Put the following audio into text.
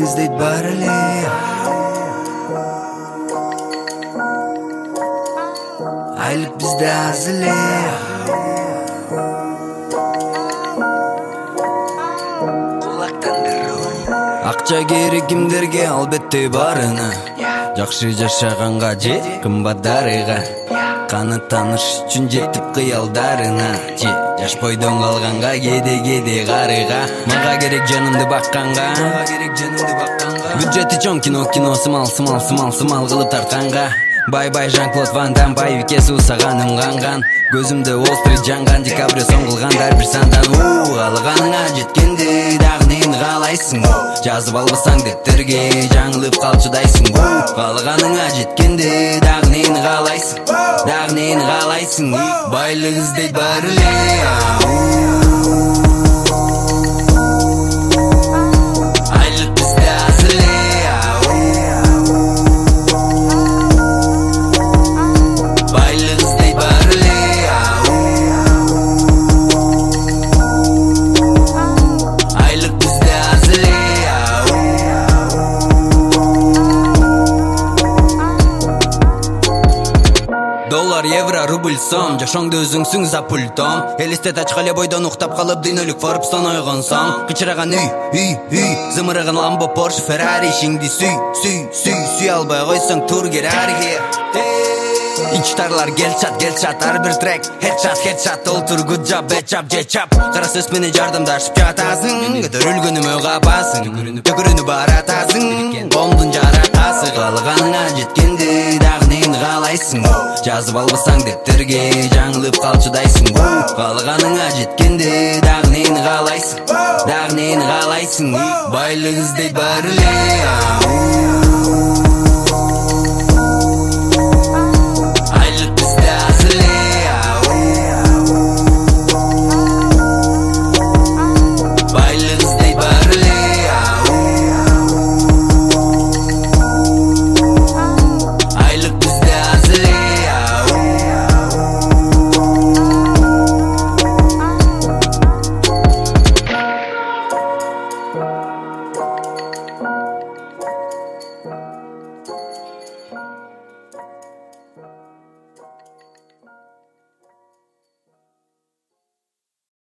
іздейді бар эле. Айлық бізде аз эле. Акча керек кимдерге, албетте барына. Жакшы жашаганга же кымбат дарыга. Каны таныш үчүн жетип кыялдарына. Же жаш бойдон калганга кеде карыга. Мага керек жанымды бакканга. Бюджети чоң кино сымал кылып тартканга. Бай Жан-Клод Ван Дам, байбике суусаганым канган. Көзүмдө Уолл-стрит жанган, декабрь сон кылгандар бир сандан. Калганыңа жеткенде дагы нени каалайсың? Жазып албасаң деттерге жаңылып калчудайсың. Калганыңа жеткенде дагы нени каалайсың? Байлык издейт бар эле. Доллар, евро, рубль, сом. Жашоңду өзүңсүң за пультом. Элестет ачкале бойдон уктап калып дүйнөлүк Форбстон ойгонсоң. Кычыраган үй, зымыраган Lambo, Porsche, Ferrari. Ишиңди сүй албай койсоң тур Герари. Ичтарлар гел чат, ар бир трек Headshot, олтур good job, bad job, jet chop. Кара сөз менен жардамдашып жатасың. Көтөрүлгөнүмө капасың, төкүрүнү баратасың. Комдун жаракасы, калганыңа жеткенде дагы нени каалайсың? Жазып албасаң деттерге жаңылып калчудайсың. Калганыңа жеткенде дагы нени каалайсың? Байлык издейт бар эле.